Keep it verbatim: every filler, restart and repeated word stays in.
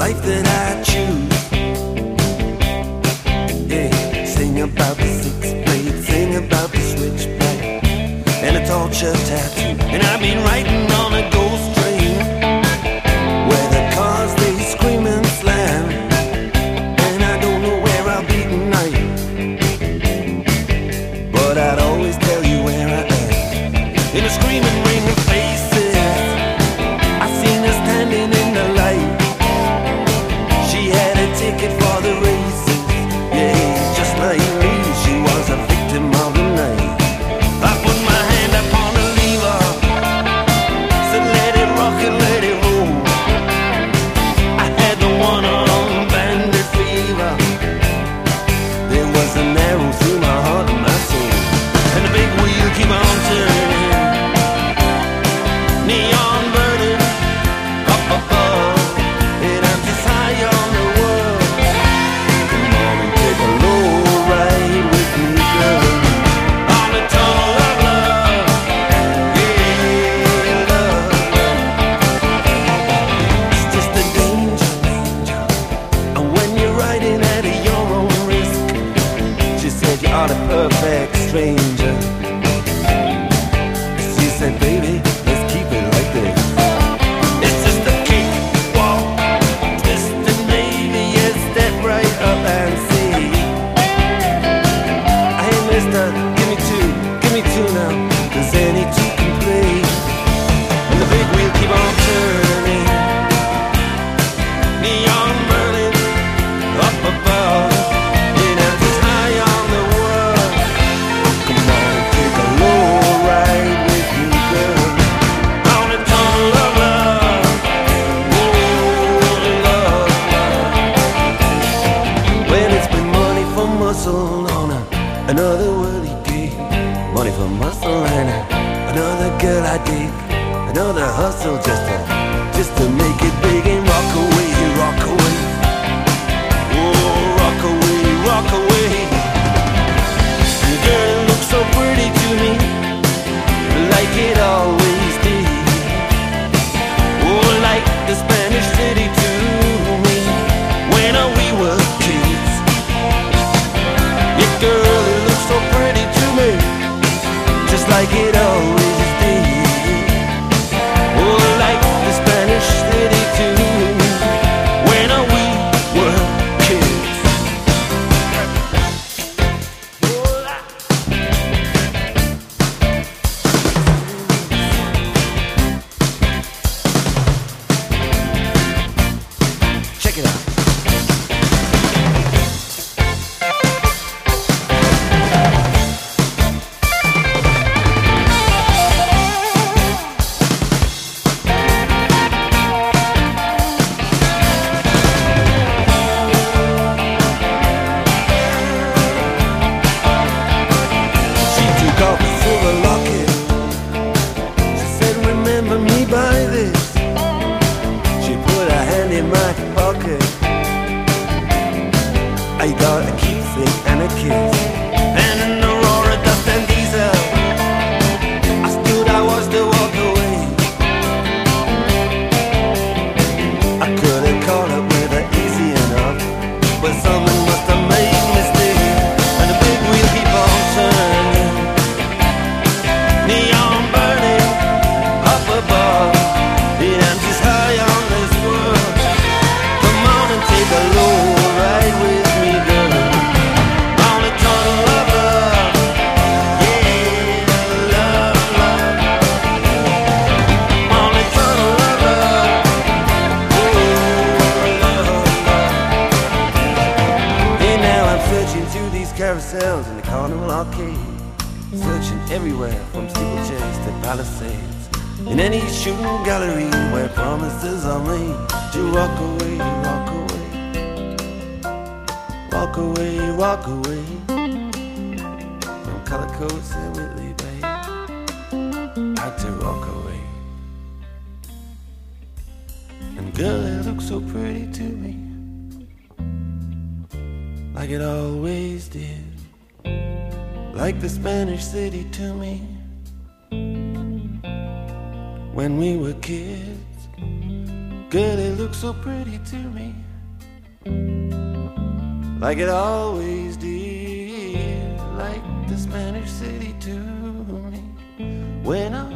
life that I choose. Yeah, sing about the six blade, sing about the switchblade, and a torture tattoo. And I've been riding on a ghost train where the cars they scream and slam, and I don't know where I'll be tonight, but I'd always tell you where I am. In a screaming ring of faces, I seen her standing in the light. She had a ticket for the races, yeah, just like me, she was a victim of the night. I put my hand upon the lever, said let it rock and let it roll. I had the one-armed bandit fever. There was an arrow through my heart and my soul, and the big wheel keep on turning, neon burning up above, and I'm just high on the world. Come on and take a low ride with me, girl, on the tunnel of love. Yeah, love. It's just a danger, danger, and when you're riding at your own risk. She said you are the perfect stranger. She said, baby, let's keep it like this. It's just a cakewalk, twisting, baby, yeah, step right up and see. Hey, mister, give me two, give me two now, 'cause any two can play. And the big wheel keep on turning, neon burning up above, and I'm just high on the world. Come on and take a low ride with me, girl, on the tunnel of love. Oh, love, love. When it's been money for muscle on a, another worldly gig, money for muscle and a, another girl I dig, another hustle just to, just to make it big and rock away, rock away. Oh, rock away, rock away. The girl looks so pretty to me, like it always did. Oh, like the Spanish city to me, when uh, we were kids. Yeah, girl, it looks so pretty to me, just like it always did. Oh, like the Spanish city to me, when uh, we were kids. Check it out. She took off a silver locket. She said, remember me by this. She put her hand in my pocket. I got a keepsake and a kiss, and an Aurora dust and diesel. I stood, I watched her walk away. I could have caught up with her easy enough, but something must have made me stay. And the big wheel keep on turning, neon burning up above, and I'm just high on this world. Come on and take a low ride with me, girl, on the tunnel of love. Yeah, love, love, on the tunnel of love. Oh, love, love. And now I'm searching through these carousels in the Carnival Arcade, searching everywhere from steeplechase to Palisades, in any shooting gallery where promises are made to rock away, rock away, walk away, walk away, from color coats and Whitley Bay, out to rock away. And girl, it looks so pretty to me, like it always did, like the Spanish city to me, when we were kids. Girl, it looks so pretty to me, like it always did, like the Spanish city to me. When I